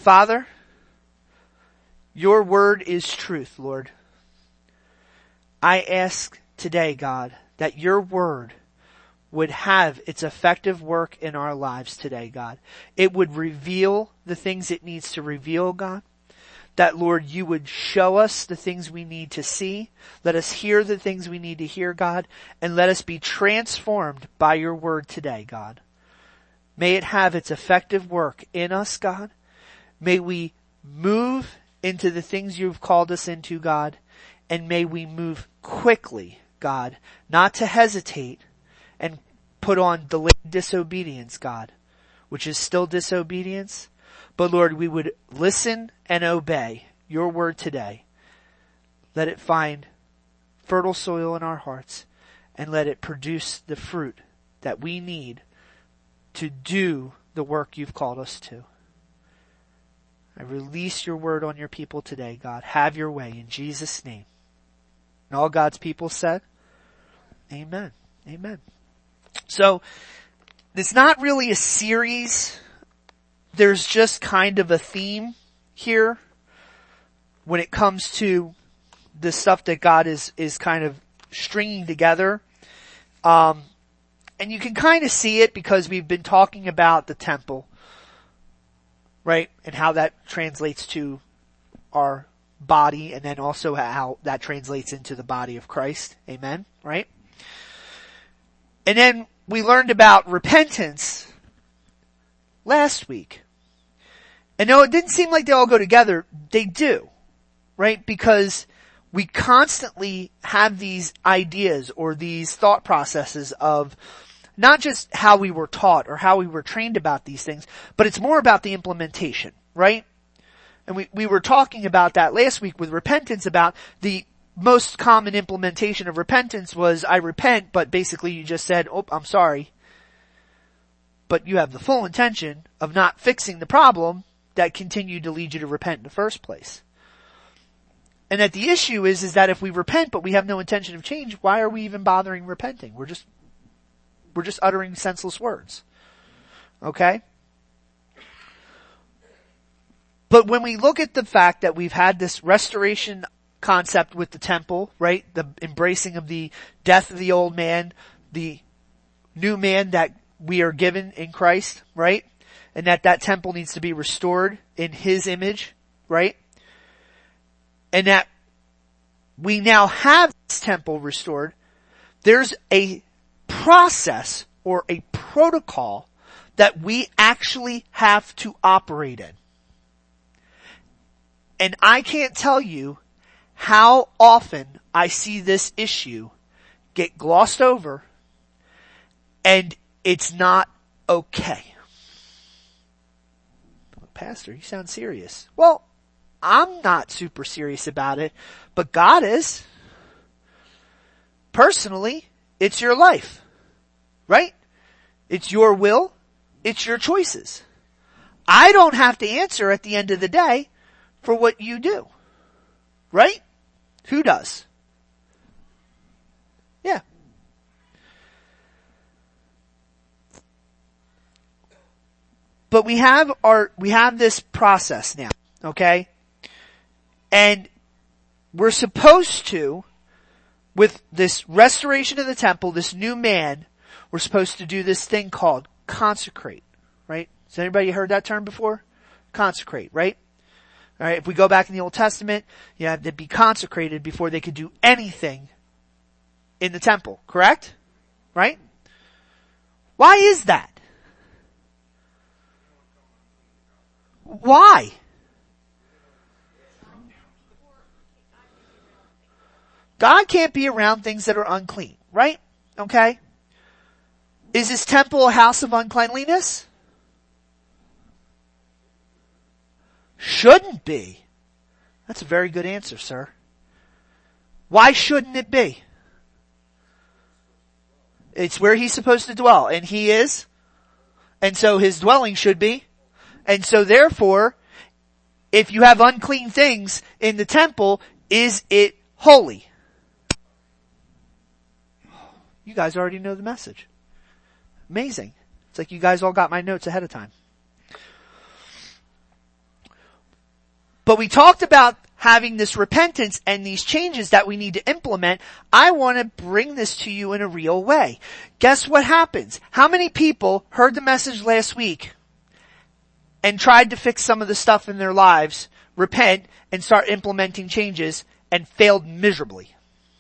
Father, your word is truth, Lord. I ask today, God, that your word would have its effective work in our lives today, God. It would reveal the things it needs to reveal, God. That, Lord, you would show us the things we need to see. Let us hear the things we need to hear, God. And let us be transformed by your word today, God. May it have its effective work in us, God. May we move into the things you've called us into, God. And may we move quickly, God, not to hesitate and put on delayed disobedience, God, which is still disobedience. But Lord, we would listen and obey your word today. Let it find fertile soil in our hearts and let it produce the fruit that we need to do the work you've called us to. I release your word on your people today, God. Have your way in Jesus' name. And all God's people said, amen. Amen. So, it's not really a series. There's just kind of a theme here when it comes to the stuff that God is kind of stringing together. And you can kind of see it because we've been talking about the temple, right? And how that translates to our body, and then also how that translates into the body of Christ. Amen. Right? And then we learned about repentance last week. And though it didn't seem like they all go together, they do. Right? Because we constantly have these ideas or these thought processes of not just how we were taught or how we were trained about these things, but it's more about the implementation. Right? And we were talking about that last week with repentance, about the most common implementation of repentance was, I repent, but basically you just said, oh, I'm sorry. But you have the full intention of not fixing the problem that continued to lead you to repent in the first place. And that the issue is that if we repent but we have no intention of change, why are we even bothering repenting? We're just uttering senseless words. Okay? But when we look at the fact that we've had this restoration concept with the temple, right? The embracing of the death of the old man, the new man that we are given in Christ, right? And that temple needs to be restored in his image, right? And that we now have this temple restored. There's a process or a protocol that we actually have to operate in. And I can't tell you how often I see this issue get glossed over and it's not okay. Pastor, you sound serious. Well, I'm not super serious about it, but God is. Personally, it's your life, right? It's your will. It's your choices. I don't have to answer at the end of the day for what you do. Right? Who does? Yeah. But we have this process now, okay? And we're supposed to, with this restoration of the temple, this new man, we're supposed to do this thing called consecrate, right? Has anybody heard that term before? Consecrate, right? Alright, if we go back in the Old Testament, you have to be consecrated before they could do anything in the temple, correct? Right? Why is that? Why? God can't be around things that are unclean, right? Okay? Is this temple a house of uncleanliness? Shouldn't be. That's a very good answer, sir. Why shouldn't it be? It's where he's supposed to dwell, and he is. And so his dwelling should be. And so therefore, if you have unclean things in the temple, is it holy? You guys already know the message. Amazing. It's like you guys all got my notes ahead of time. But we talked about having this repentance and these changes that we need to implement. I want to bring this to you in a real way. Guess what happens? How many people heard the message last week and tried to fix some of the stuff in their lives, repent, and start implementing changes, and failed miserably?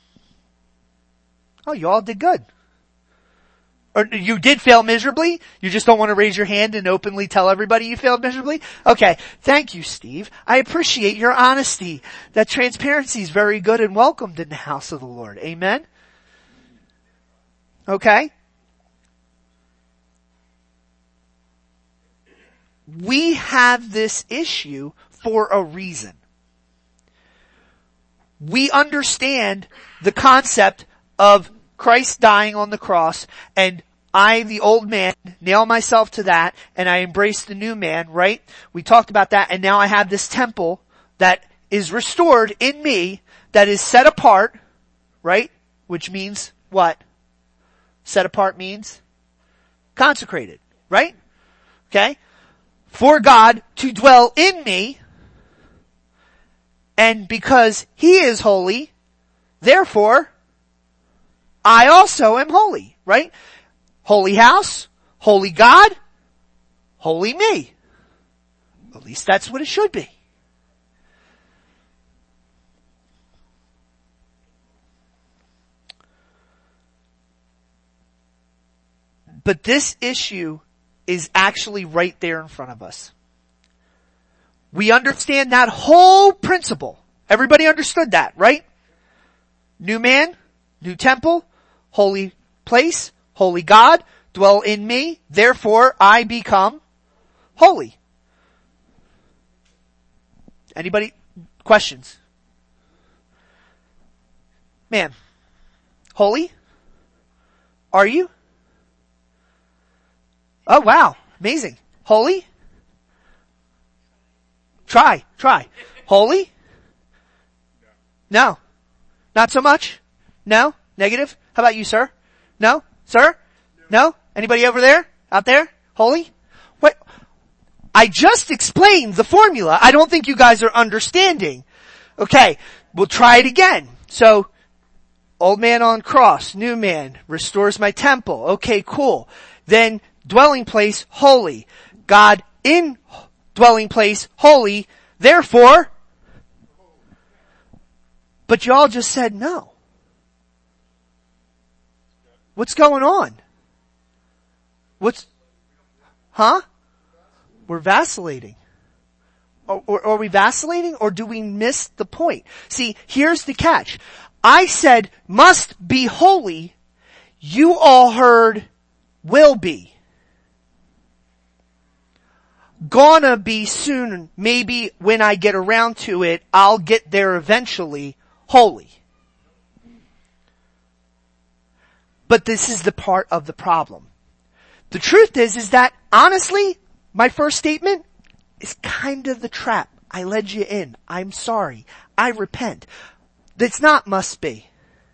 Oh, you all did good. Or you did fail miserably? You just don't want to raise your hand and openly tell everybody you failed miserably? Okay. Thank you, Steve. I appreciate your honesty. That transparency is very good and welcomed in the house of the Lord. Amen? Okay? We have this issue for a reason. We understand the concept of Christ dying on the cross, and I, the old man, nail myself to that, and I embrace the new man, right? We talked about that, and now I have this temple that is restored in me, that is set apart, right? Which means what? Set apart means consecrated, right? Okay? For God to dwell in me, and because He is holy, therefore, I also am holy, right? Holy house, holy God, holy me. At least that's what it should be. But this issue is actually right there in front of us. We understand that whole principle. Everybody understood that, right? New man, new temple, holy place, holy God, dwell in me, therefore I become holy. Anybody? Questions? Ma'am, holy? Are you? Oh wow, amazing. Holy? Try. Holy? No. Not so much? No? Negative? How about you, sir? No? Sir? No? Anybody over there? Out there? Holy? What? I just explained the formula. I don't think you guys are understanding. Okay, we'll try it again. So, old man on cross, new man, restores my temple. Okay, cool. Then, dwelling place, holy. God in dwelling place, holy. Therefore, but y'all just said no. What's going on? We're vacillating. Or are we vacillating, or do we miss the point? See, here's the catch. I said must be holy. You all heard will be. Gonna be soon. Maybe when I get around to it, I'll get there eventually. Holy. But this is the part of the problem. The truth is that honestly, my first statement is kind of the trap. I led you in. I'm sorry. I repent. It's not must be.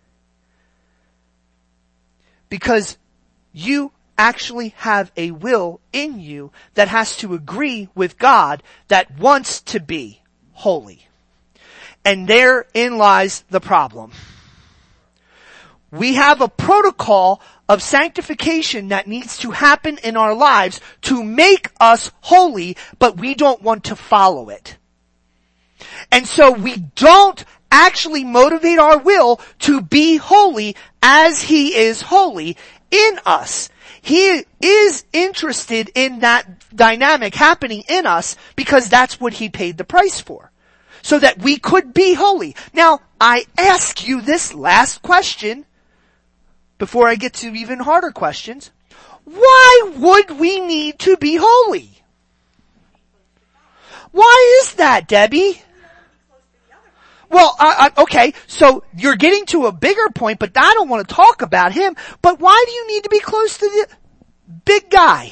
Because you actually have a will in you that has to agree with God that wants to be holy. And therein lies the problem. We have a protocol of sanctification that needs to happen in our lives to make us holy, but we don't want to follow it. And so we don't actually motivate our will to be holy as He is holy in us. He is interested in that dynamic happening in us because that's what He paid the price for. So that we could be holy. Now, I ask you this last question before I get to even harder questions. Why would we need to be holy? Why is that, Debbie? Well, okay, so you're getting to a bigger point, but I don't want to talk about him. But why do you need to be close to the big guy?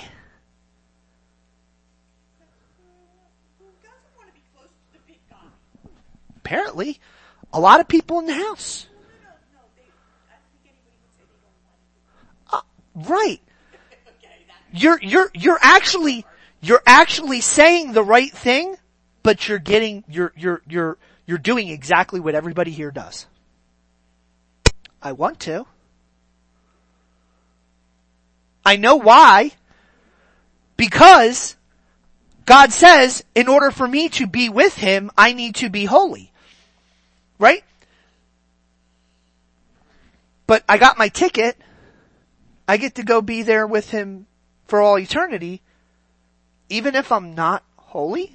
Who doesn't want to be close to the big guy? Apparently, a lot of people in the house. No. I think anybody would say they don't want to. Right. Okay, You're actually saying the right thing, but you're doing exactly what everybody here does. I want to. I know why. Because God says, in order for me to be with Him, I need to be holy. Right? But I got my ticket. I get to go be there with Him for all eternity, even if I'm not holy.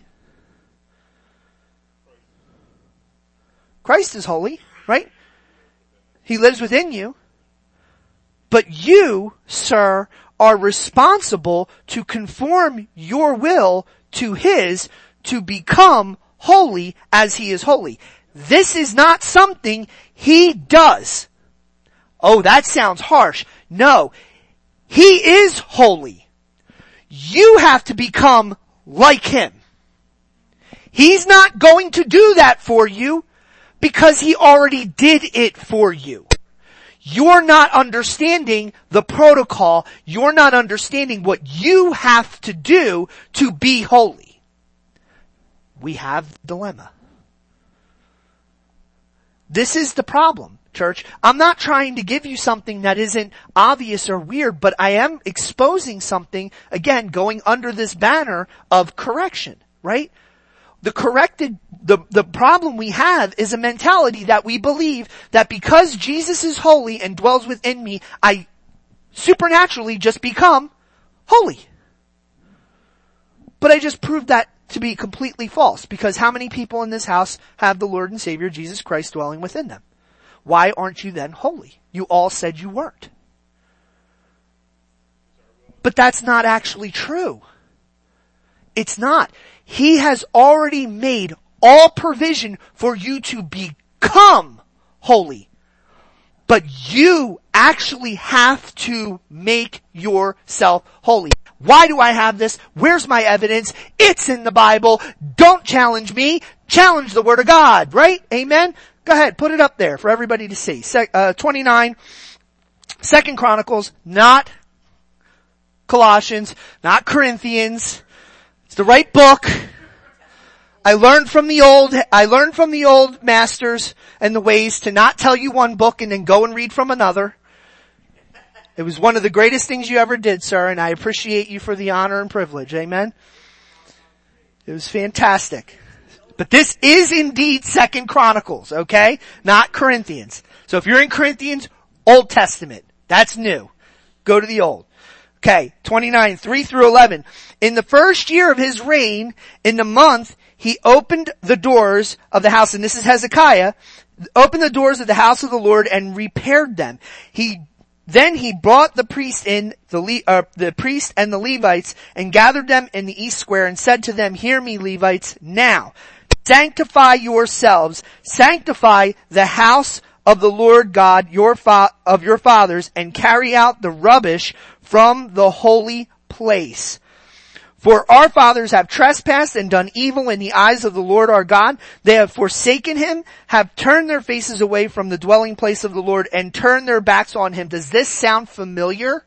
Christ is holy, right? He lives within you. But you, sir, are responsible to conform your will to His to become holy as He is holy. This is not something He does. Oh, that sounds harsh. No. He is holy. You have to become like Him. He's not going to do that for you because He already did it for you. You're not understanding the protocol. You're not understanding what you have to do to be holy. We have the dilemma. This is the problem, church. I'm not trying to give you something that isn't obvious or weird, but I am exposing something, again, going under this banner of correction, right? The problem we have is a mentality that we believe that because Jesus is holy and dwells within me, I supernaturally just become holy. But I just proved that to be completely false, because how many people in this house have the Lord and Savior Jesus Christ dwelling within them? Why aren't you then holy? You all said you weren't. But that's not actually true. It's not. He has already made all provision for you to become holy. But you actually have to make yourself holy. Why do I have this? Where's my evidence? It's in the Bible. Don't challenge me. Challenge the Word of God, right? Amen? Go ahead, put it up there for everybody to see. 29, 2 Chronicles, not Colossians, not Corinthians. It's the right book. I learned from the old masters and the ways to not tell you one book and then go and read from another. It was one of the greatest things you ever did, sir, and I appreciate you for the honor and privilege. Amen? It was fantastic. But this is indeed 2 Chronicles, okay? Not Corinthians. So if you're in Corinthians, Old Testament. That's new. Go to the Old. Okay, 29, 3 through 11. In the first year of his reign, in the month, he opened the doors of the house, and this is Hezekiah, opened the doors of the house of the Lord and repaired them. Then he brought the priest the priest and the Levites and gathered them in the east square and said to them, "Hear me, Levites, now. Sanctify yourselves, sanctify the house of the Lord God of your fathers, and carry out the rubbish from the holy place. For our fathers have trespassed and done evil in the eyes of the Lord our God. They have forsaken Him, have turned their faces away from the dwelling place of the Lord, and turned their backs on Him." Does this sound familiar?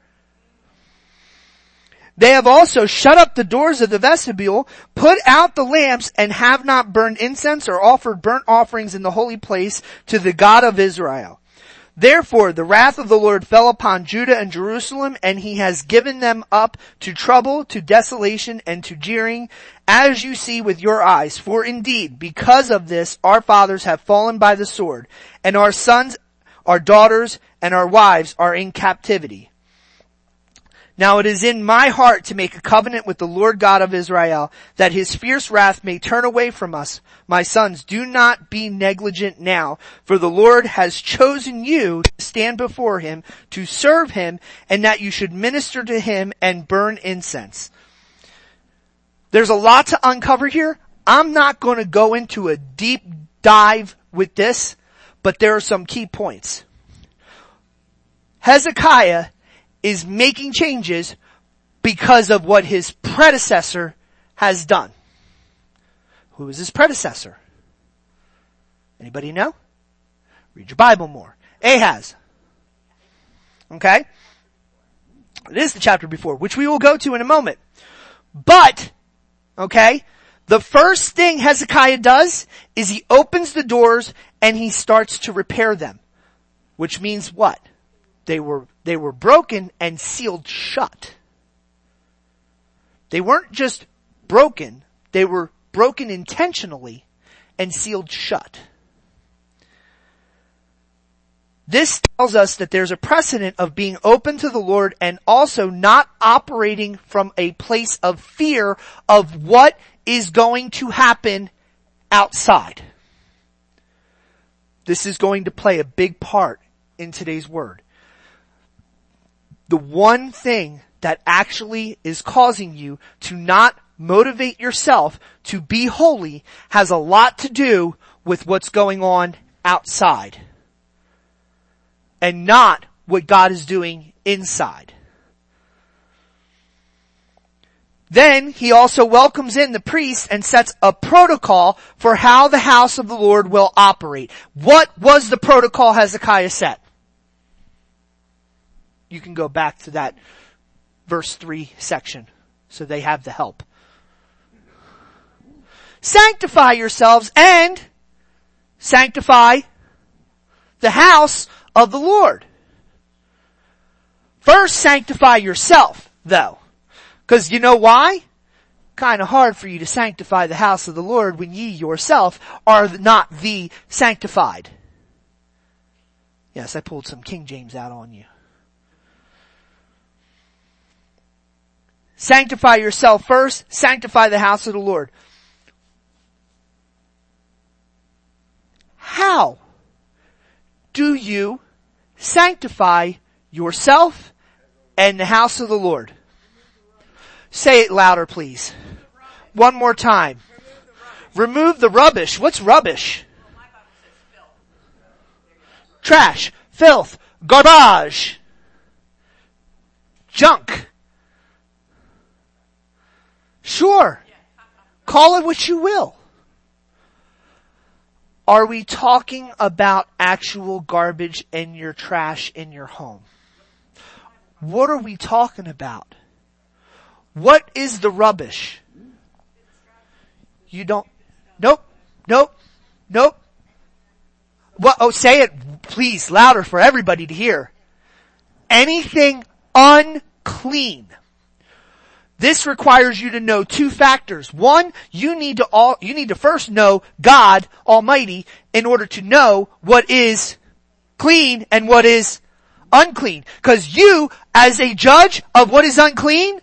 "They have also shut up the doors of the vestibule, put out the lamps, and have not burned incense or offered burnt offerings in the holy place to the God of Israel. Therefore the wrath of the Lord fell upon Judah and Jerusalem, and He has given them up to trouble, to desolation, and to jeering, as you see with your eyes. For indeed, because of this, our fathers have fallen by the sword, and our sons, our daughters, and our wives are in captivity. Now it is in my heart to make a covenant with the Lord God of Israel, that His fierce wrath may turn away from us. My sons, do not be negligent now, for the Lord has chosen you to stand before Him, to serve Him, and that you should minister to Him and burn incense." There's a lot to uncover here. I'm not going to go into a deep dive with this, but there are some key points. Hezekiah is making changes because of what his predecessor has done. Who is his predecessor? Anybody know? Read your Bible more. Ahaz. Okay? It is the chapter before, which we will go to in a moment. But, okay, The first thing Hezekiah does is he opens the doors and he starts to repair them. Which means what? They were broken and sealed shut. They weren't just broken, they were broken intentionally and sealed shut. This tells us that there's a precedent of being open to the Lord and also not operating from a place of fear of what is going to happen outside. This is going to play a big part in today's word. The one thing that actually is causing you to not motivate yourself to be holy has a lot to do with what's going on outside and not what God is doing inside. Then he also welcomes in the priest and sets a protocol for how the house of the Lord will operate. What was the protocol Hezekiah set? You can go back to that verse 3 section so they have the help. Sanctify yourselves and sanctify the house of the Lord. First, sanctify yourself, though. Because you know why? Kind of hard for you to sanctify the house of the Lord when ye yourself are not the sanctified. Yes, I pulled some King James out on you. Sanctify yourself first, sanctify the house of the Lord. How do you sanctify yourself and the house of the Lord? Say it louder, please. One more time. Remove the rubbish. What's rubbish? Trash, filth, garbage, junk. Sure. Call it what you will. Are we talking about actual garbage in your trash in your home? What are we talking about? What is the rubbish? You don't, nope. What, oh, say it please louder for everybody to hear. Anything unclean. This requires you to know two factors. One, you need to first know God Almighty in order to know what is clean and what is unclean. Because you, as a judge of what is unclean,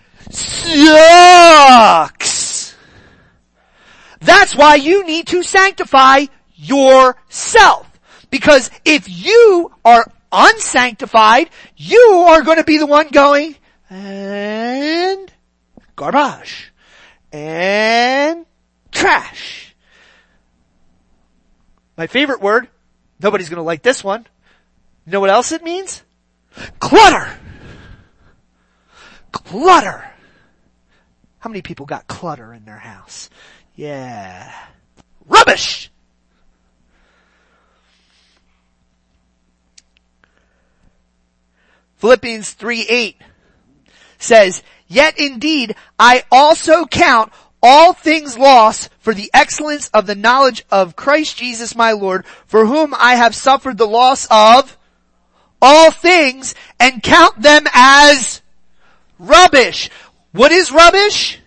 sucks. That's why you need to sanctify yourself. Because if you are unsanctified, you are going to be the one going, and garbage, and trash. My favorite word, nobody's going to like this one. You know what else it means? Clutter. Clutter. How many people got clutter in their house? Yeah. Rubbish. Philippians 3:8 says, yet indeed I also count all things lost for the excellence of the knowledge of Christ Jesus my Lord, for whom I have suffered the loss of all things and count them as rubbish. What is rubbish?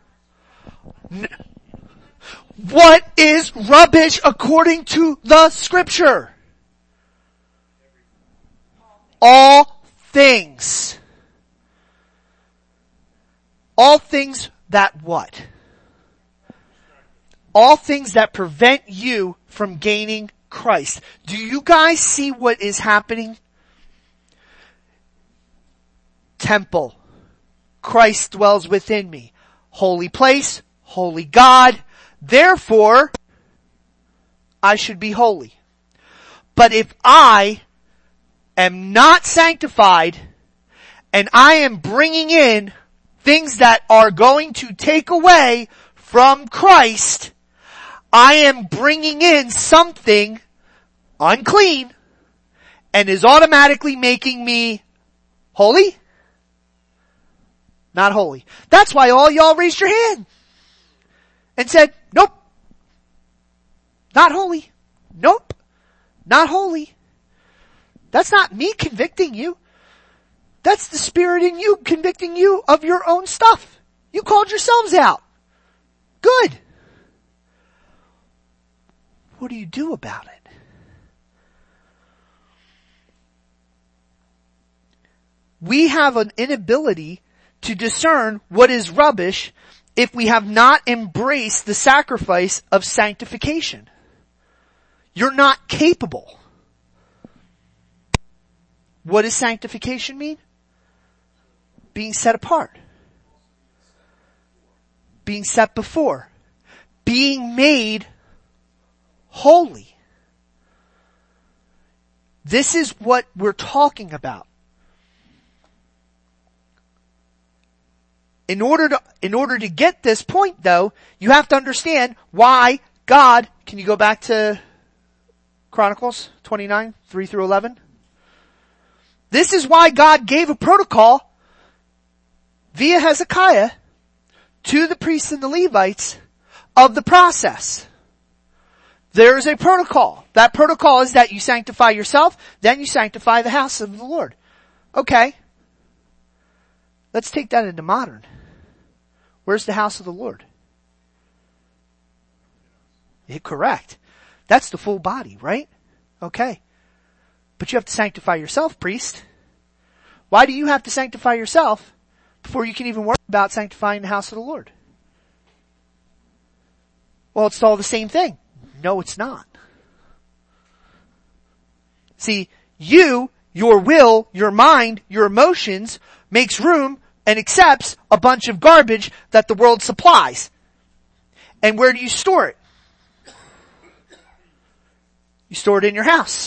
What is rubbish according to the scripture? All things. All things that what? All things that prevent you from gaining Christ. Do you guys see what is happening? Temple. Christ dwells within me. Holy place, holy God. Therefore, I should be holy. But if I am not sanctified and I am bringing in things that are going to take away from Christ, I am bringing in something unclean and is automatically making me holy? Not holy. That's why all y'all raised your hand. and said, nope, not holy. Nope, not holy. That's not me convicting you. That's the Spirit in you convicting you of your own stuff. You called yourselves out. Good. What do you do about it? We have an inability to discern what is rubbish if we have not embraced the sacrifice of sanctification. You're not capable. What does sanctification mean? Being set apart. Being set before. Being made holy. This is what we're talking about. In order to get this point though, you have to understand why God, can you go back to Chronicles 29, 3 through 11? This is why God gave a protocol via Hezekiah to the priests and the Levites of the process. There is a protocol. That protocol is that you sanctify yourself, then you sanctify the house of the Lord. Okay. Let's take that into modern. Where's the house of the Lord? Correct. That's the full body, right? Okay. But you have to sanctify yourself, priest. Why do you have to sanctify yourself before you can even worry about sanctifying the house of the Lord? Well, it's all the same thing. No, it's not. See, your will, your mind, your emotions makes room and accepts a bunch of garbage that the world supplies. And where do you store it? You store it in your house.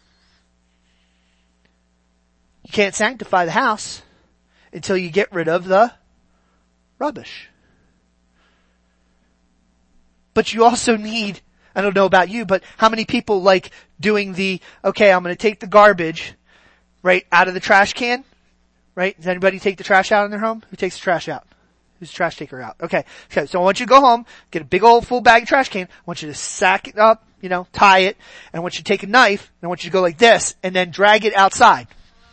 You can't sanctify the house until you get rid of the rubbish. But you also need, I don't know about you, but how many people like doing okay, I'm going to take the garbage right out of the trash can? Right? Does anybody take the trash out in their home? Who takes the trash out? Who's the trash taker out? Okay. So I want you to go home, get a big old full bag of trash can. I want you to sack it up, tie it, and I want you to take a knife, and I want you to go like this, and then drag it outside.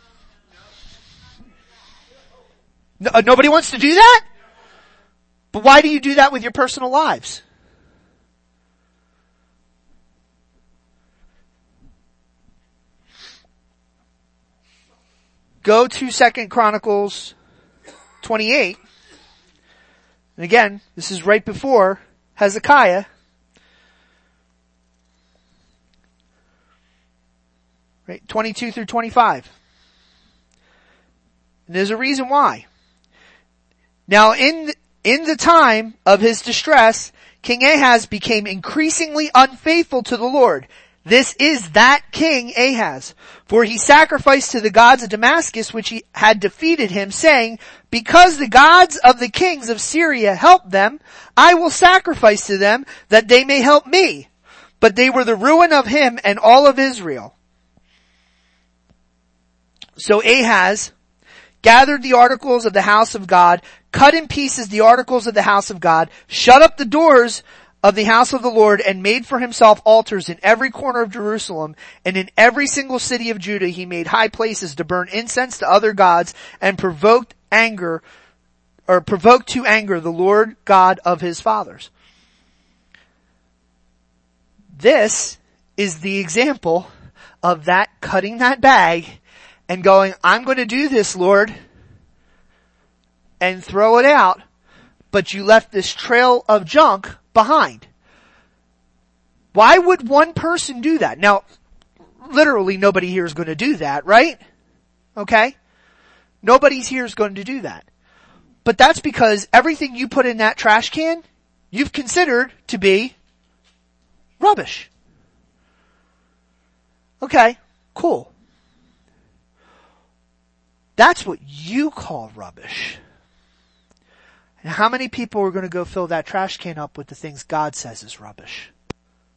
Nobody wants to do that? But why do you do that with your personal lives? Go to 2 Chronicles 28. And again, this is right before Hezekiah. Right, 22 through 25. And there's a reason why. Now in the time of his distress, King Ahaz became increasingly unfaithful to the Lord. This is that King Ahaz. For he sacrificed to the gods of Damascus, which he had defeated him, saying, because the gods of the kings of Syria helped them, I will sacrifice to them that they may help me. But they were the ruin of him and all of Israel. So Ahaz gathered the articles of the house of God, cut in pieces the articles of the house of God, shut up the doors of the house of the Lord, and made for himself altars in every corner of Jerusalem, and in every single city of Judah he made high places to burn incense to other gods, and provoked to anger the Lord God of his fathers. This is the example of that cutting that bag and going, I'm going to do this, Lord, and throw it out, but you left this trail of junk behind. Why would one person do that? Now, literally nobody here is going to do that, right? Okay? Nobody's here is going to do that. But that's because everything you put in that trash can, you've considered to be rubbish. Okay, cool. That's what you call rubbish. And how many people are going to go fill that trash can up with the things God says is rubbish?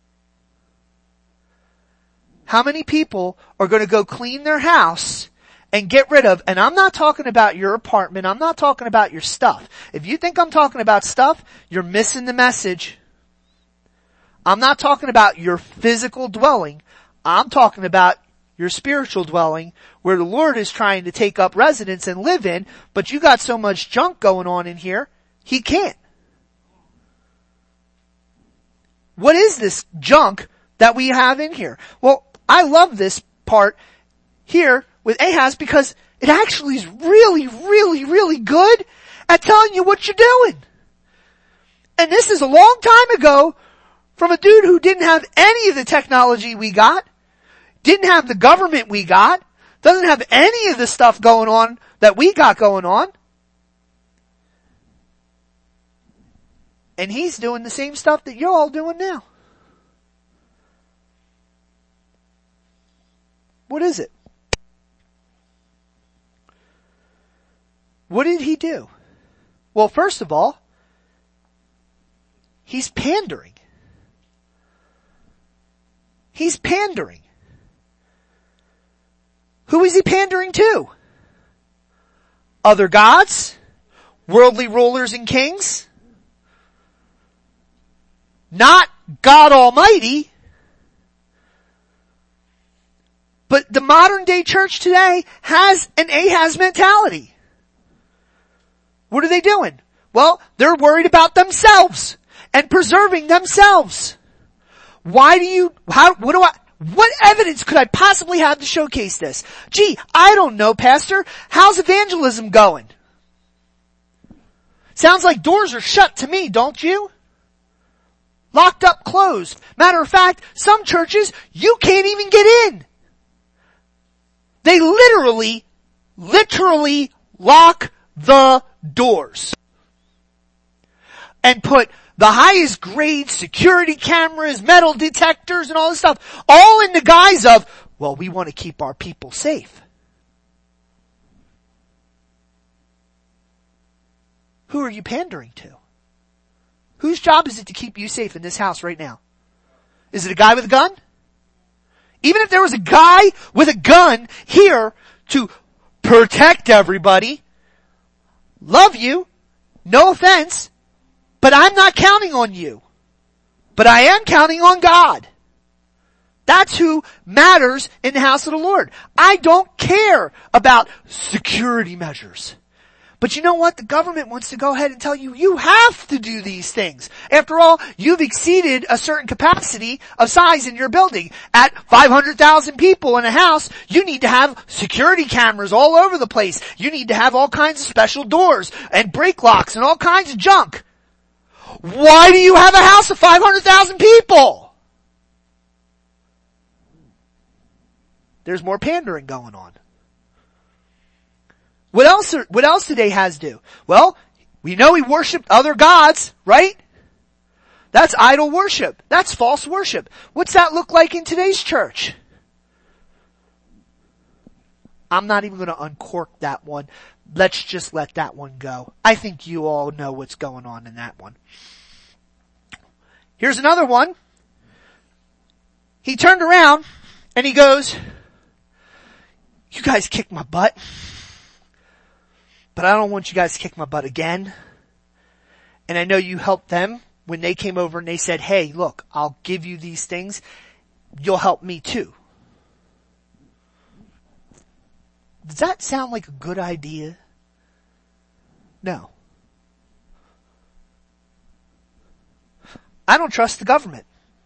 How many people are going to go clean their house and get rid of, and I'm not talking about your apartment, I'm not talking about your stuff. If you think I'm talking about stuff, you're missing the message. I'm not talking about your physical dwelling. I'm talking about your spiritual dwelling where the Lord is trying to take up residence and live in, but you got so much junk going on in here, He can't. What is this junk that we have in here? Well, I love this part here with Ahaz because it actually is really, really, really good at telling you what you're doing. And this is a long time ago from a dude who didn't have any of the technology we got, didn't have the government we got, doesn't have any of the stuff going on that we got going on. And he's doing the same stuff that you're all doing now. What is it? What did he do? Well, first of all, he's pandering. He's pandering. Who is he pandering to? Other gods? Worldly rulers and kings? Not God Almighty. But the modern day church today has an Ahaz mentality. What are they doing? Well, they're worried about themselves and preserving themselves. What evidence could I possibly have to showcase this? Gee, I don't know, Pastor. How's evangelism going? Sounds like doors are shut to me, don't you? Locked up, closed. Matter of fact, some churches, you can't even get in. They literally lock the doors. And put the highest grade security cameras, metal detectors, and all this stuff, all in the guise of, well, we want to keep our people safe. Who are you pandering to? Whose job is it to keep you safe in this house right now? Is it a guy with a gun? Even if there was a guy with a gun here to protect everybody, love you, no offense, but I'm not counting on you. But I am counting on God. That's who matters in the house of the Lord. I don't care about security measures. But you know what? The government wants to go ahead and tell you, you have to do these things. After all, you've exceeded a certain capacity of size in your building. At 500,000 people in a house, you need to have security cameras all over the place. You need to have all kinds of special doors and brake locks and all kinds of junk. Why do you have a house of 500,000 people? There's more pandering going on. What else did Ahaz do? Well, we know he worshipped other gods, right? That's idol worship. That's false worship. What's that look like in today's church? I'm not even going to uncork that one. Let's just let that one go. I think you all know what's going on in that one. Here's another one. He turned around and he goes, you guys kicked my butt. But I don't want you guys to kick my butt again. And I know you helped them when they came over and they said, hey, look, I'll give you these things. You'll help me too. Does that sound like a good idea? No. I don't trust the government.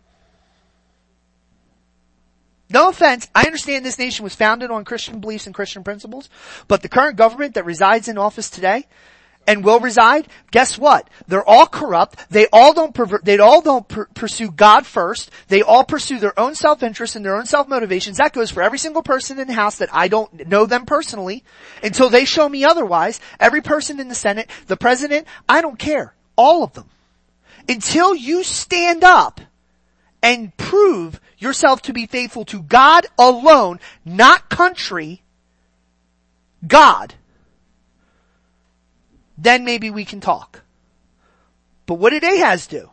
No offense, I understand this nation was founded on Christian beliefs and Christian principles, but the current government that resides in office today and will reside, guess what? They're all corrupt. They all don't pursue God first. They all pursue their own self-interest and their own self-motivations. That goes for every single person in the House that I don't know them personally until they show me otherwise. Every person in the Senate, the President, I don't care. All of them. Until you stand up and prove yourself to be faithful to God alone, not country, God, then maybe we can talk. But what did Ahaz do?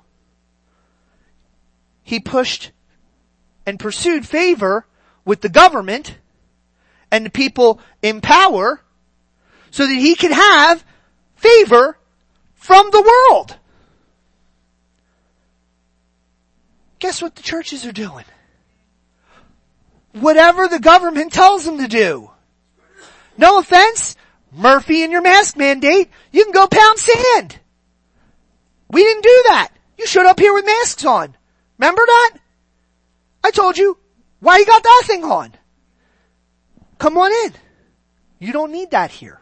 He pushed and pursued favor with the government and the people in power so that he could have favor from the world. Guess what the churches are doing? Whatever the government tells them to do. No offense, Murphy and your mask mandate, you can go pound sand. We didn't do that. You showed up here with masks on. Remember that? I told you, why you got that thing on? Come on in. You don't need that here.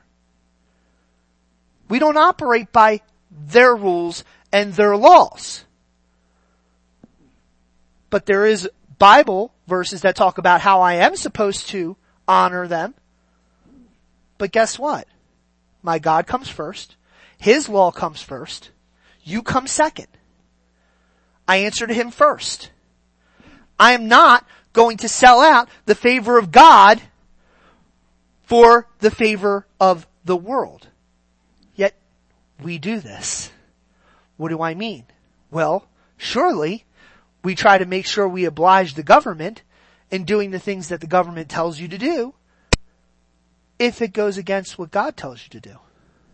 We don't operate by their rules and their laws. But there is Bible verses that talk about how I am supposed to honor them. But guess what? My God comes first. His law comes first. You come second. I answer to him first. I am not going to sell out the favor of God for the favor of the world. Yet we do this. What do I mean? Well, surely we try to make sure we oblige the government in doing the things that the government tells you to do if it goes against what God tells you to do.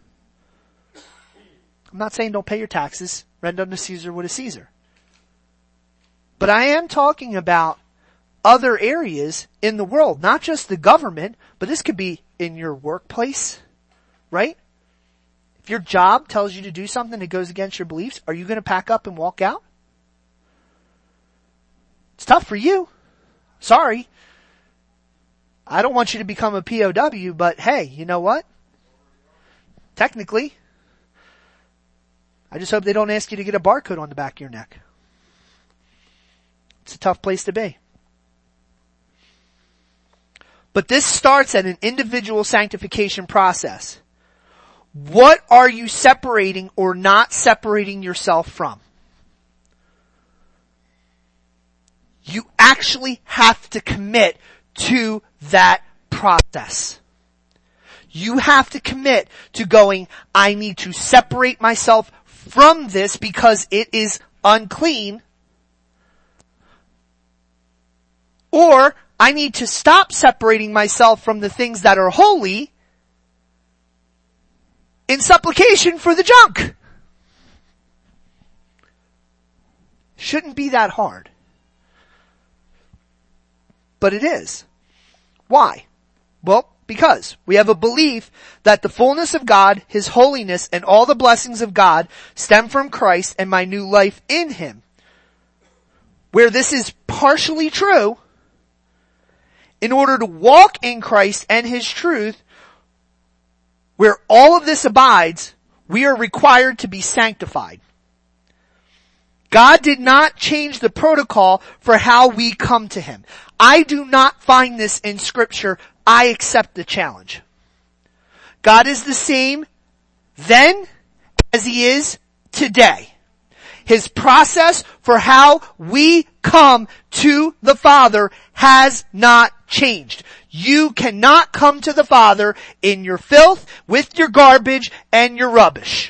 I'm not saying don't pay your taxes. Render unto Caesar what is Caesar. But I am talking about other areas in the world, not just the government, but this could be in your workplace, right? If your job tells you to do something that goes against your beliefs, are you going to pack up and walk out? It's tough for you. Sorry. I don't want you to become a POW, but hey, you know what? Technically, I just hope they don't ask you to get a barcode on the back of your neck. It's a tough place to be. But this starts at an individual sanctification process. What are you separating or not separating yourself from? You actually have to commit to that process. You have to commit to going, I need to separate myself from this because it is unclean. Or I need to stop separating myself from the things that are holy in supplication for the junk. Shouldn't be that hard. But it is. Why? Well, because we have a belief that the fullness of God, His holiness, and all the blessings of God stem from Christ and my new life in Him. Where this is partially true, in order to walk in Christ and His truth, where all of this abides, we are required to be sanctified. God did not change the protocol for how we come to Him. I do not find this in Scripture. I accept the challenge. God is the same then as He is today. His process for how we come to the Father has not changed. You cannot come to the Father in your filth, with your garbage, and your rubbish.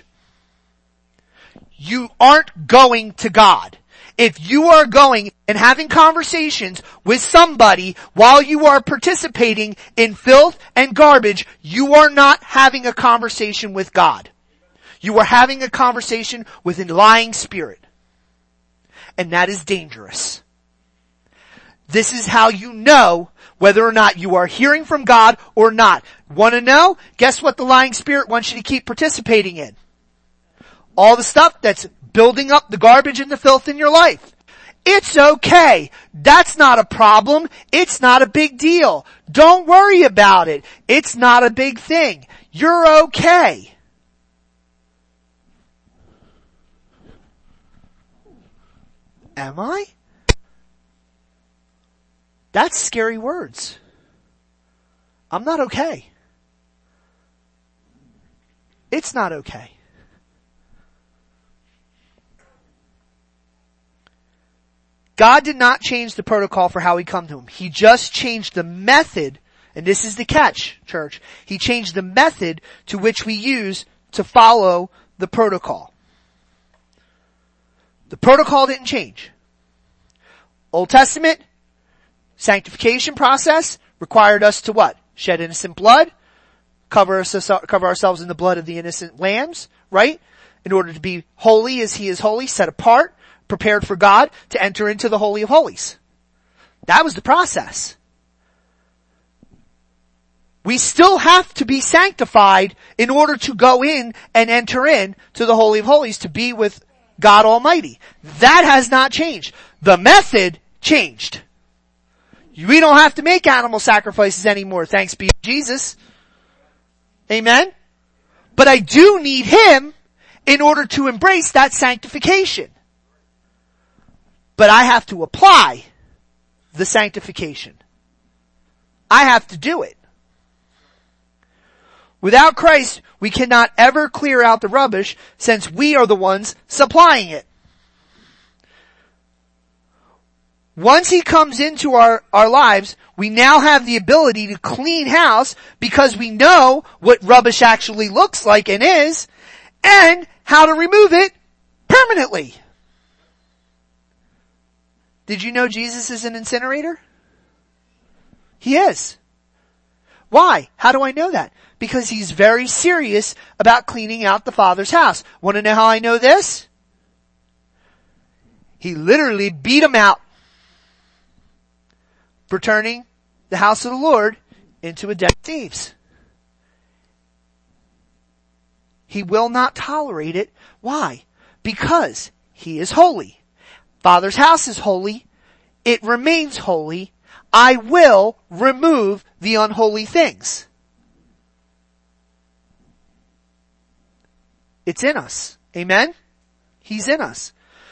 You aren't going to God. If you are going and having conversations with somebody while you are participating in filth and garbage, you are not having a conversation with God. You are having a conversation with a lying spirit. And that is dangerous. This is how you know whether or not you are hearing from God or not. Want to know? Guess what the lying spirit wants you to keep participating in? All the stuff that's building up the garbage and the filth in your life. It's okay. That's not a problem. It's not a big deal. Don't worry about it. It's not a big thing. You're okay. Am I? That's scary words. I'm not okay. It's not okay. God did not change the protocol for how we come to Him. He just changed the method, and this is the catch, church. He changed the method to which we use to follow the protocol. The protocol didn't change. Old Testament sanctification process required us to what? shed innocent blood, cover ourselves in the blood of the innocent lambs, right? In order to be holy as he is holy, set apart, prepared for God to enter into the Holy of Holies. That was the process. We still have to be sanctified in order to go in and enter in to the Holy of Holies to be with God Almighty. That has not changed. The method changed. We don't have to make animal sacrifices anymore, thanks be to Jesus. Amen? But I do need him in order to embrace that sanctification. But I have to apply the sanctification. I have to do it. Without Christ, we cannot ever clear out the rubbish since we are the ones supplying it. Once he comes into our lives, we now have the ability to clean house because we know what rubbish actually looks like and is, and how to remove it permanently. Did you know Jesus is an incinerator? He is. Why? How do I know that? Because he's very serious about cleaning out the Father's house. Want to know how I know this? He literally beat him out for turning the house of the Lord into a den of thieves. He will not tolerate it. Why? Because he is holy. Father's house is holy. It remains holy. I will remove the unholy things. It's in us. Amen? He's in us.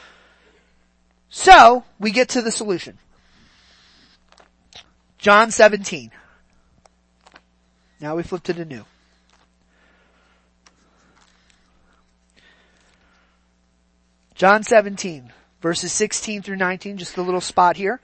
So, we get to the solution. John 17. Now we flip to the new. John 17, verses 16 through 19, just a little spot here.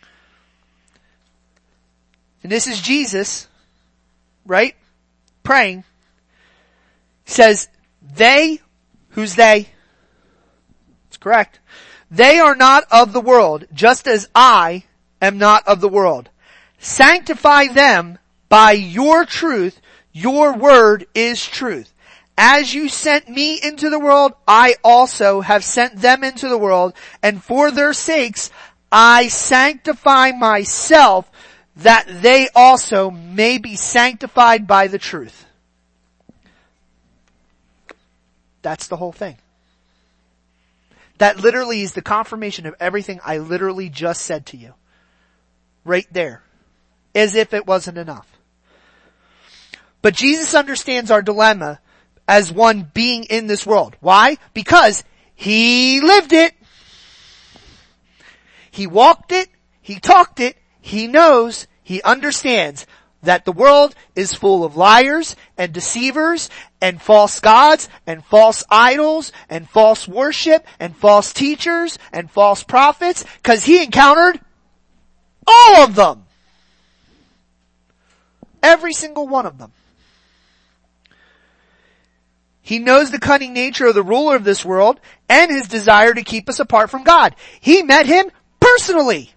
And this is Jesus, right? Praying. He says, they, who's they? It's correct. They are not of the world, just as I am not of the world. Sanctify them by your truth. Your word is truth. As you sent me into the world, I also have sent them into the world, and for their sakes I sanctify myself, that they also may be sanctified by the truth. That's the whole thing. That literally is the confirmation of everything I literally just said to you. Right there. As if it wasn't enough. But Jesus understands our dilemma as one being in this world. Why? Because he lived it. He walked it. He talked it. He knows. He understands that the world is full of liars and deceivers and false gods and false idols and false worship and false teachers and false prophets, because he encountered all of them. Every single one of them. He knows the cunning nature of the ruler of this world and his desire to keep us apart from God. He met him personally.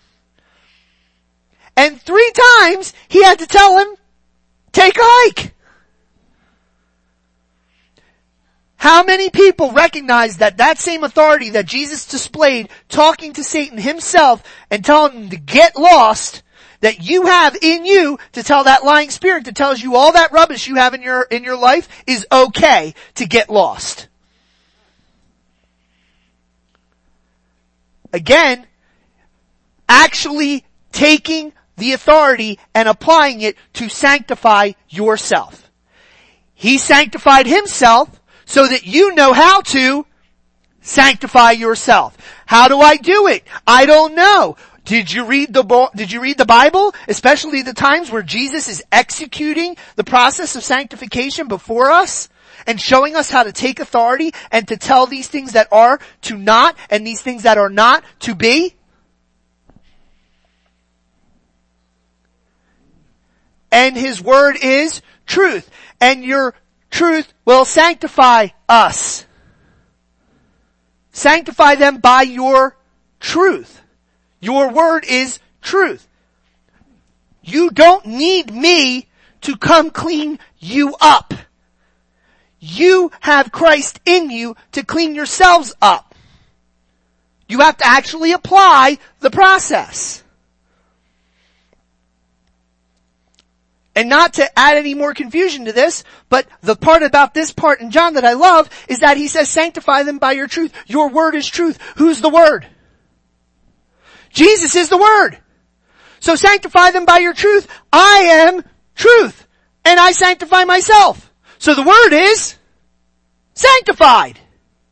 And 3 times he had to tell him, take a hike. How many people recognize that same authority that Jesus displayed talking to Satan himself and telling him to get lost, that you have in you to tell that lying spirit that tells you all that rubbish you have in your life is okay to get lost? Again, actually taking the authority and applying it to sanctify yourself. He sanctified himself so that you know how to sanctify yourself. How do I do it? I don't know. Did you read the Bible? Especially the times where Jesus is executing the process of sanctification before us and showing us how to take authority and to tell these things that are to not and these things that are not to be? And his word is truth. And your truth will sanctify us. Sanctify them by your truth. Your word is truth. You don't need me to come clean you up. You have Christ in you to clean yourselves up. You have to actually apply the process. And not to add any more confusion to this, but the part about this part in John that I love is that he says, sanctify them by your truth. Your word is truth. Who's the word? Jesus is the word. So sanctify them by your truth. I am truth. And I sanctify myself. So the word is sanctified.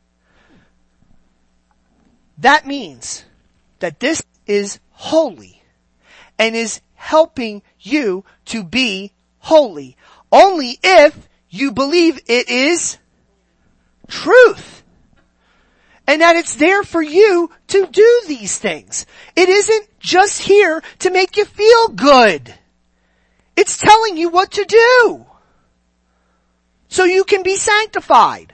That means that this is holy and is helping you to be holy. Only if you believe it is truth. And that it's there for you to do these things. It isn't just here to make you feel good. It's telling you what to do. So you can be sanctified.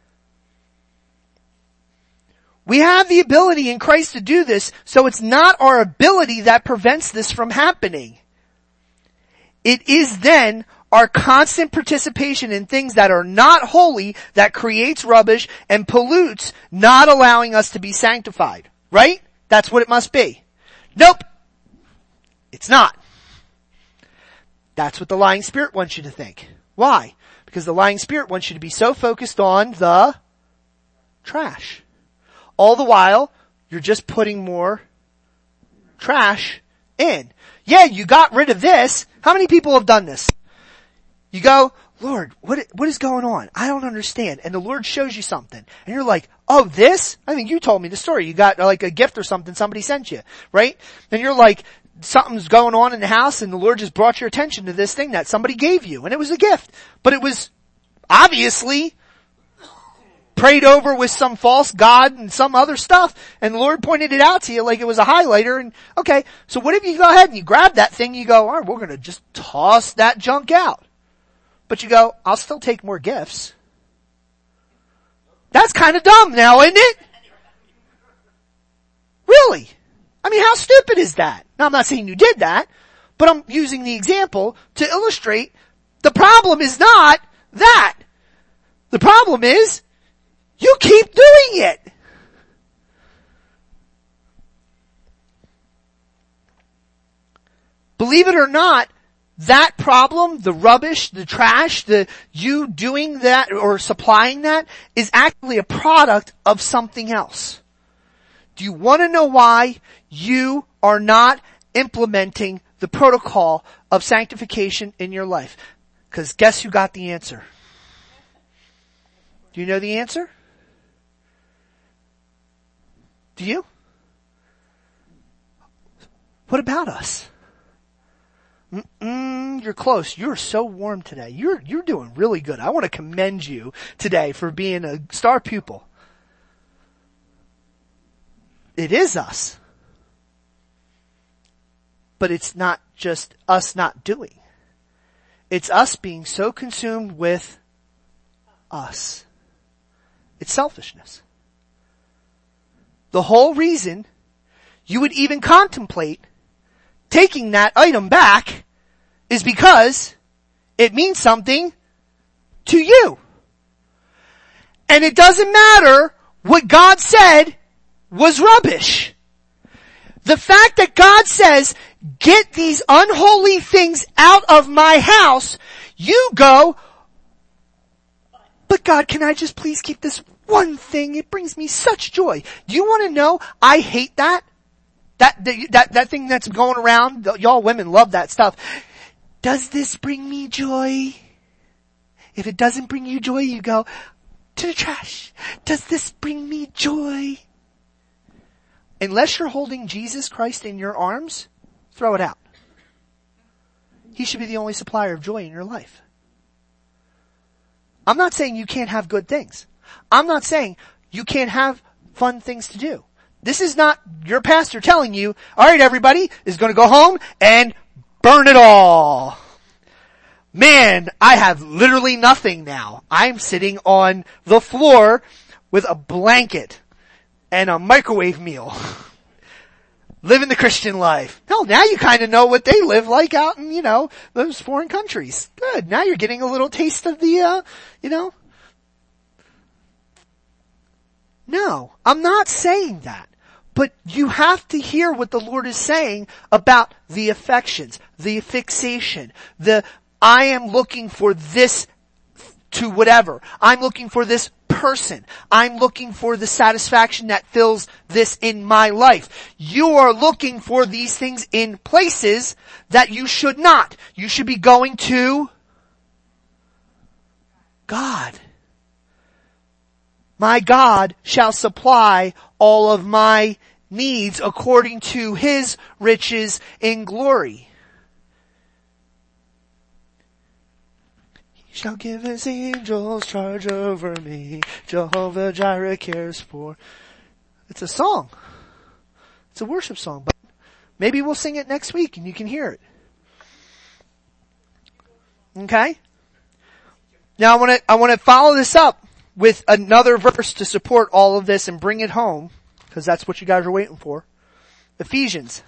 We have the ability in Christ to do this, so it's not our ability that prevents this from happening. It is then our constant participation in things that are not holy that creates rubbish and pollutes, not allowing us to be sanctified. Right? That's what it must be. Nope. It's not. That's what the lying spirit wants you to think. Why? Because the lying spirit wants you to be so focused on the trash. All the while, you're just putting more trash in. Yeah, you got rid of this. How many people have done this? You go, Lord, what is going on? I don't understand. And the Lord shows you something. And you're like, oh, this? I think you told me the story. You got like a gift or something somebody sent you, right? And you're like, something's going on in the house and the Lord just brought your attention to this thing that somebody gave you. And it was a gift. But it was obviously prayed over with some false god and some other stuff, and the Lord pointed it out to you like it was a highlighter, and okay, so what if you go ahead and you grab that thing, you go, alright, we're gonna just toss that junk out. But you go, I'll still take more gifts. That's kinda dumb now, isn't it? Really? I mean, how stupid is that? Now I'm not saying you did that, but I'm using the example to illustrate the problem is not that. The problem is, you keep doing it. Believe it or not, that problem, the rubbish, the trash, you doing that or supplying that is actually a product of something else. Do you want to know why you are not implementing the protocol of sanctification in your life? Because guess who got the answer? Do you know the answer? Do you? What about us? You're close. You're so warm today. You're doing really good. I want to commend you today for being a star pupil. It is us. But it's not just us not doing. It's us being so consumed with us. It's selfishness. The whole reason you would even contemplate taking that item back is because it means something to you. And it doesn't matter what God said was rubbish. The fact that God says, get these unholy things out of my house, you go, but God, can I just please keep this one thing? It brings me such joy. Do you want to know? I hate that. That thing that's going around. Y'all women love that stuff. Does this bring me joy? If it doesn't bring you joy, you go to the trash. Does this bring me joy? Unless you're holding Jesus Christ in your arms, throw it out. He should be the only supplier of joy in your life. I'm not saying you can't have good things. I'm not saying you can't have fun things to do. This is not your pastor telling you, alright everybody is going to go home and burn it all. Man, I have literally nothing now. I'm sitting on the floor with a blanket and a microwave meal. living the Christian life. No, now you kind of know what they live like out in, those foreign countries. Good. Now you're getting a little taste of the, No, I'm not saying that. But you have to hear what the Lord is saying about the affections, the fixation, I am looking for this to whatever. I'm looking for this person. I'm looking for the satisfaction that fills this in my life. You are looking for these things in places that you should not. You should be going to God. My God shall supply all of my needs according to His riches in glory. He shall give His angels charge over me. Jehovah Jireh cares for. It's a song. It's a worship song, but maybe we'll sing it next week and you can hear it. Okay? Now I want to follow this up with another verse to support all of this and bring it home, because that's what you guys are waiting for. Ephesians.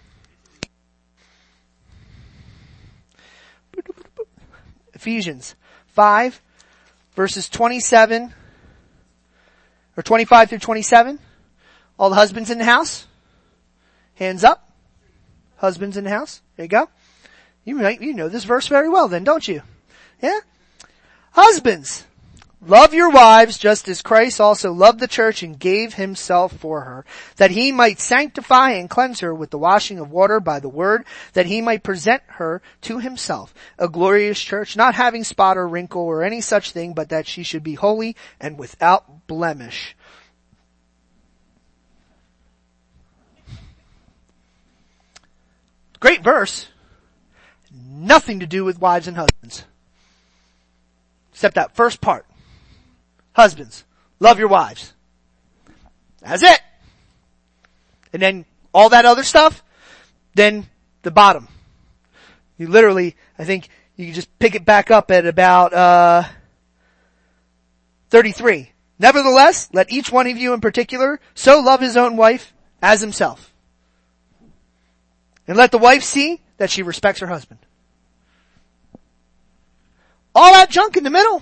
Ephesians 5, verses 27, or 25 through 27. All the husbands in the house? Hands up. Husbands in the house? There you go. You know this verse very well then, don't you? Yeah? Husbands, love your wives just as Christ also loved the church and gave Himself for her, that He might sanctify and cleanse her with the washing of water by the word, that He might present her to Himself, a glorious church, not having spot or wrinkle or any such thing, but that she should be holy and without blemish. Great verse. Nothing to do with wives and husbands. Except that first part. Husbands, love your wives. That's it. And then all that other stuff, then the bottom. You literally, I think you can just pick it back up at about 33. Nevertheless, let each one of you in particular so love his own wife as himself. And let the wife see that she respects her husband. All that junk in the middle.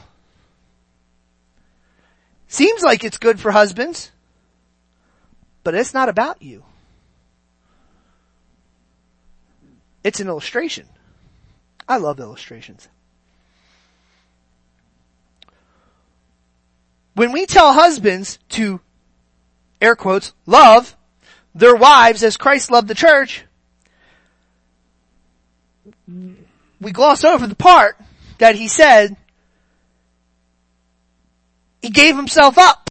Seems like it's good for husbands, but it's not about you. It's an illustration. I love illustrations. When we tell husbands to, air quotes, love their wives as Christ loved the church, we gloss over the part that He said He gave Himself up.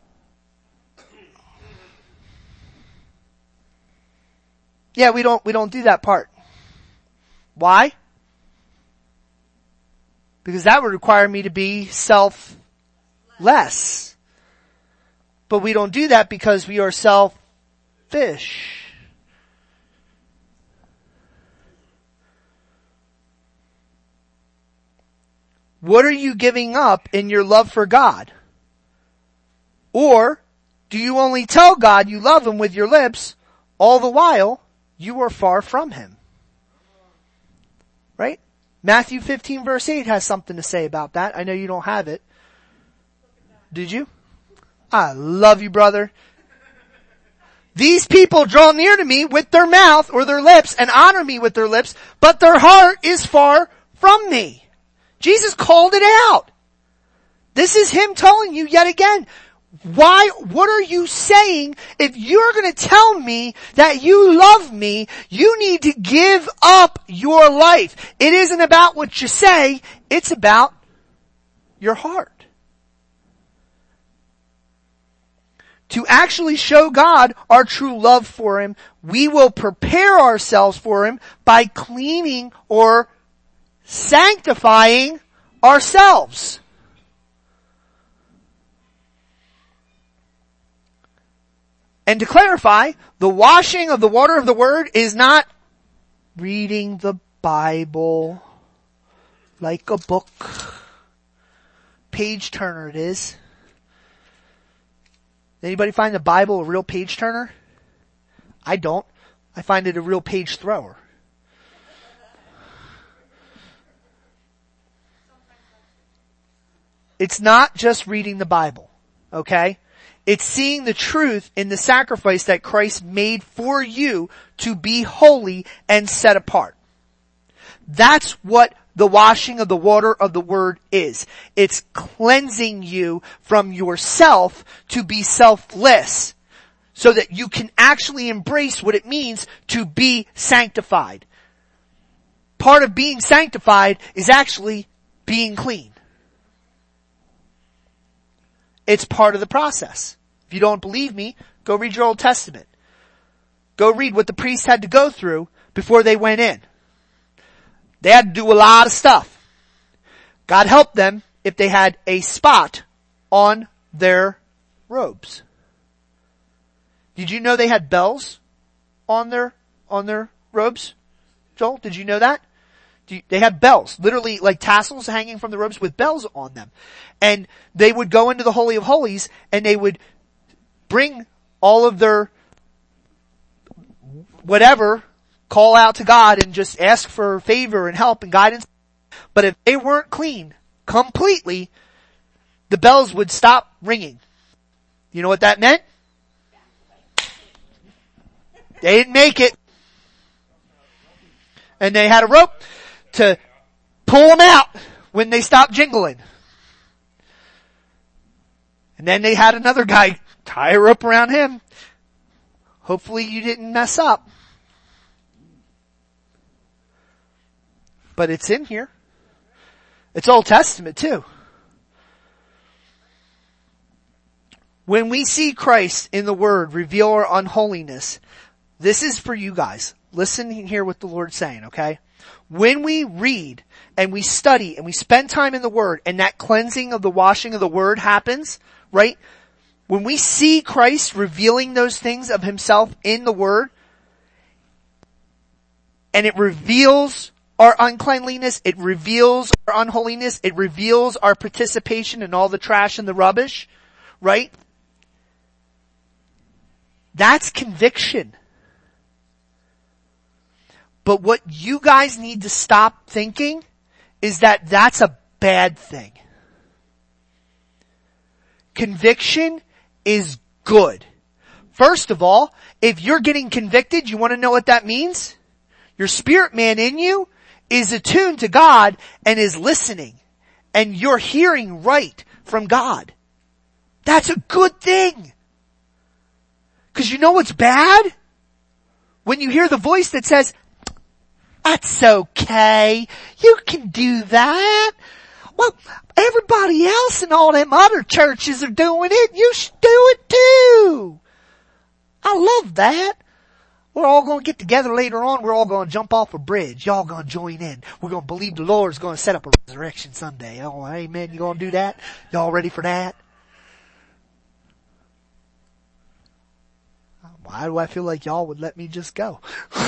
Yeah, we don't do that part. Why? Because that would require me to be selfless. But we don't do that because we are selfish. What are you giving up in your love for God? Or do you only tell God you love Him with your lips, all the while you are far from Him? Right? Matthew 15 verse 8 has something to say about that. I know you don't have it. Did you? I love you, brother. These people draw near to me with their mouth or their lips and honor me with their lips, but their heart is far from me. Jesus called it out. This is Him telling you yet again. What are you saying? If you're going to tell me that you love me, you need to give up your life. It isn't about what you say, it's about your heart. To actually show God our true love for Him, we will prepare ourselves for Him by cleaning or sanctifying ourselves. And to clarify, the washing of the water of the Word is not reading the Bible like a book. Page turner it is. Anybody find the Bible a real page turner? I don't. I find it a real page thrower. It's not just reading the Bible, okay? It's seeing the truth in the sacrifice that Christ made for you to be holy and set apart. That's what the washing of the water of the Word is. It's cleansing you from yourself to be selfless so that you can actually embrace what it means to be sanctified. Part of being sanctified is actually being clean. It's part of the process. If you don't believe me, go read your Old Testament. Go read what the priests had to go through before they went in. They had to do a lot of stuff. God helped them if they had a spot on their robes. Did you know they had bells on their robes? Joel, did you know that? They had bells, literally like tassels hanging from the robes with bells on them. And they would go into the Holy of Holies and they would bring all of their whatever, call out to God and just ask for favor and help and guidance. But if they weren't clean completely, the bells would stop ringing. You know what that meant? They didn't make it. And they had a rope to pull them out when they stopped jingling. And then they had another guy tie a rope around him. Hopefully you didn't mess up. But it's in here. It's Old Testament too. When we see Christ in the Word reveal our unholiness, this is for you guys. Listen and hear what the Lord's saying, okay? When we read and we study and we spend time in the Word and that cleansing of the washing of the Word happens, right? When we see Christ revealing those things of Himself in the Word and it reveals our uncleanliness, it reveals our unholiness, it reveals our participation in all the trash and the rubbish, right? That's conviction. But what you guys need to stop thinking is that that's a bad thing. Conviction is good. First of all, if you're getting convicted, you want to know what that means? Your spirit man in you is attuned to God and is listening. And you're hearing right from God. That's a good thing. Because you know what's bad? When you hear the voice that says, "That's okay. You can do that. Well, everybody else in all them other churches are doing it. You should do it too. I love that. We're all going to get together later on. We're all going to jump off a bridge. Y'all going to join in. We're going to believe the Lord's going to set up a resurrection Sunday. Oh, amen. You going to do that? Y'all ready for that?" Why do I feel like y'all would let me just go?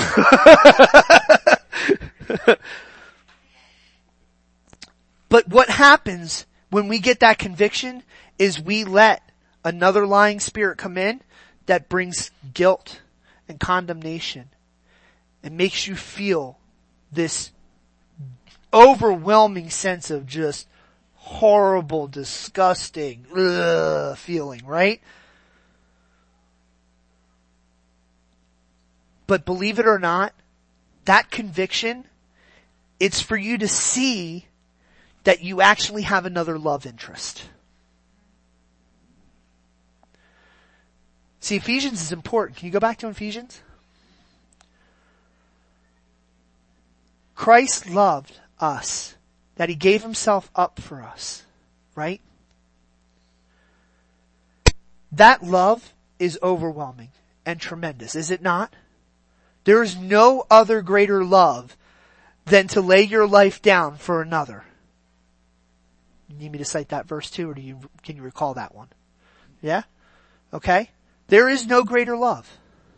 But what happens when we get that conviction is we let another lying spirit come in that brings guilt and condemnation and makes you feel this overwhelming sense of just horrible, disgusting feeling, right? But believe it or not, that conviction, it's for you to see that you actually have another love interest. See, Ephesians is important. Can you go back to Ephesians? Christ loved us, that He gave Himself up for us, right? That love is overwhelming and tremendous, is it not? There is no other greater love than to lay your life down for another. You need me to cite that verse too, or can you recall that one? Yeah? Okay? There is no greater love.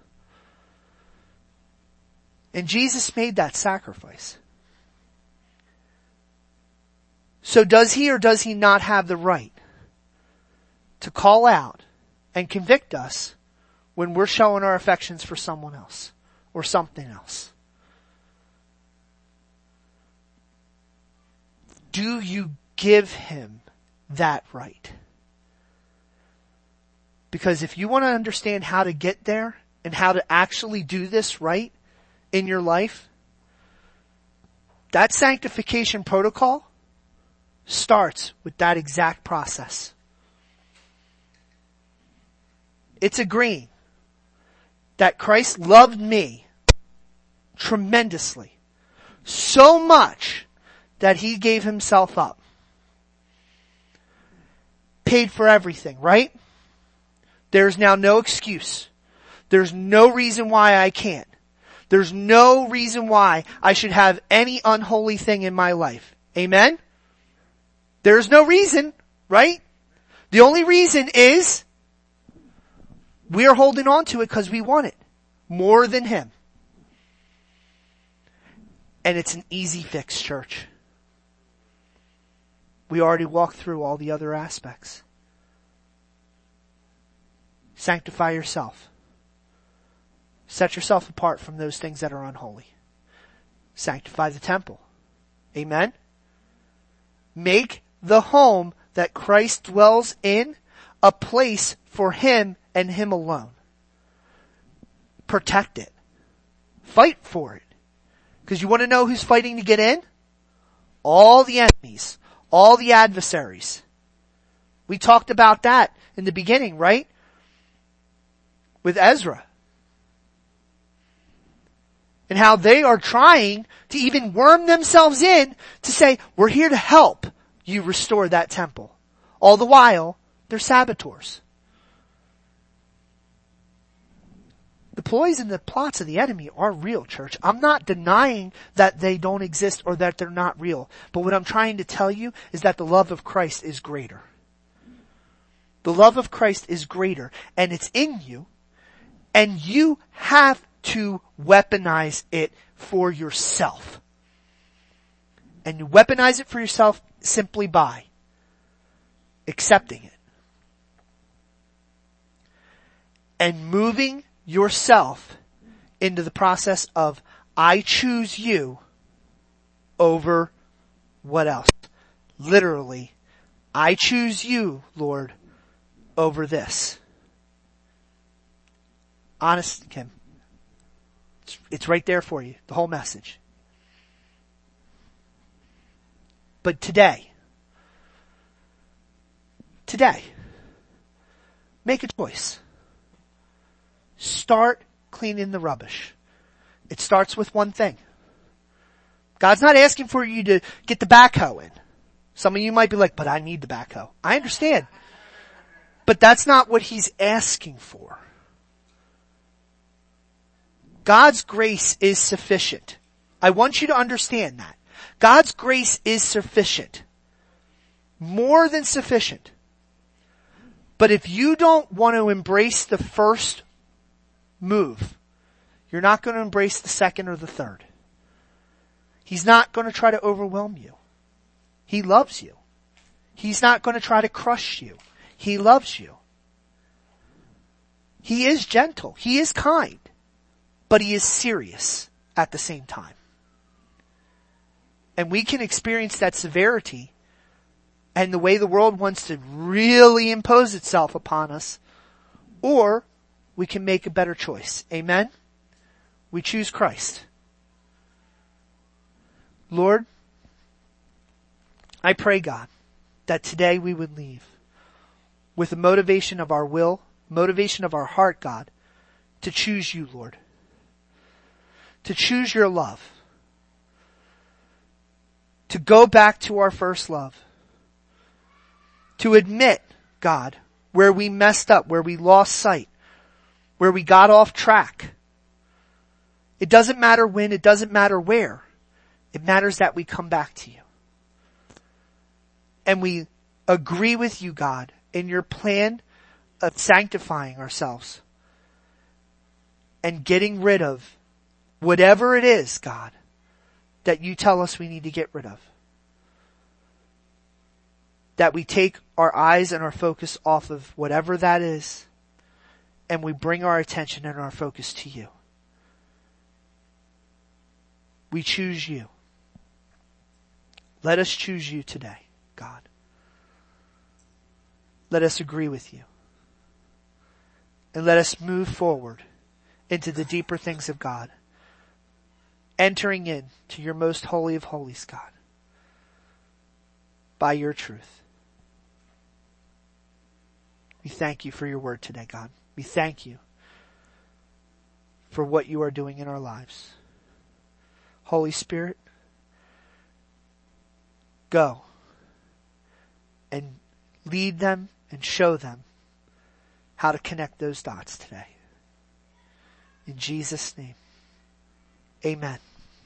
And Jesus made that sacrifice. So does He or does He not have the right to call out and convict us when we're showing our affections for someone else? or something else? Do you give him that right? Because if you want to understand how to get there and how to actually do this right in your life, that sanctification protocol starts with that exact process. It's agreeing that Christ loved me tremendously, so much that he gave himself up. Paid for everything, right? There's now no excuse. There's no reason why I can't. There's no reason why I should have any unholy thing in my life. Amen? There's no reason, right? The only reason is we are holding on to it because we want it more than him. And it's an easy fix, church. We already walked through all the other aspects. Sanctify yourself. Set yourself apart from those things that are unholy. Sanctify the temple. Amen? Make the home that Christ dwells in a place for him and him alone. Protect it. Fight for it. Because you want to know who's fighting to get in? All the enemies. All the adversaries. We talked about that in the beginning, right? With Ezra. And how they are trying to even worm themselves in to say, we're here to help you restore that temple. All the while, they're saboteurs. The ploys and the plots of the enemy are real, church. I'm not denying that they don't exist or that they're not real. But what I'm trying to tell you is that the love of Christ is greater. The love of Christ is greater, and it's in you, and you have to weaponize it for yourself. And you weaponize it for yourself simply by accepting it. And moving yourself into the process of, I choose you over what else? Literally, I choose you, Lord, over this. Honest, Kim. It's right there for you, the whole message. But today, make a choice. Start cleaning the rubbish. It starts with one thing. God's not asking for you to get the backhoe in. Some of you might be like, but I need the backhoe. I understand. But that's not what he's asking for. God's grace is sufficient. I want you to understand that. God's grace is sufficient. More than sufficient. But if you don't want to embrace the first move, you're not going to embrace the second or the third. He's not going to try to overwhelm you. He loves you. He's not going to try to crush you. He loves you. He is gentle. He is kind. But he is serious at the same time. And we can experience that severity and the way the world wants to really impose itself upon us, or we can make a better choice. Amen? We choose Christ. Lord, I pray, God, that today we would leave with the motivation of our will, motivation of our heart, God, to choose you, Lord. To choose your love. To go back to our first love. To admit, God, where we messed up, where we lost sight, where we got off track. It doesn't matter when, it doesn't matter where. It matters that we come back to you. And we agree with you, God, in your plan of sanctifying ourselves and getting rid of whatever it is, God, that you tell us we need to get rid of. That we take our eyes and our focus off of whatever that is, and we bring our attention and our focus to you. We choose you. Let us choose you today, God. Let us agree with you. And let us move forward into the deeper things of God. Entering into your most holy of holies, God. By your truth. We thank you for your word today, God. We thank you for what you are doing in our lives. Holy Spirit, go and lead them and show them how to connect those dots today. In Jesus' name, amen.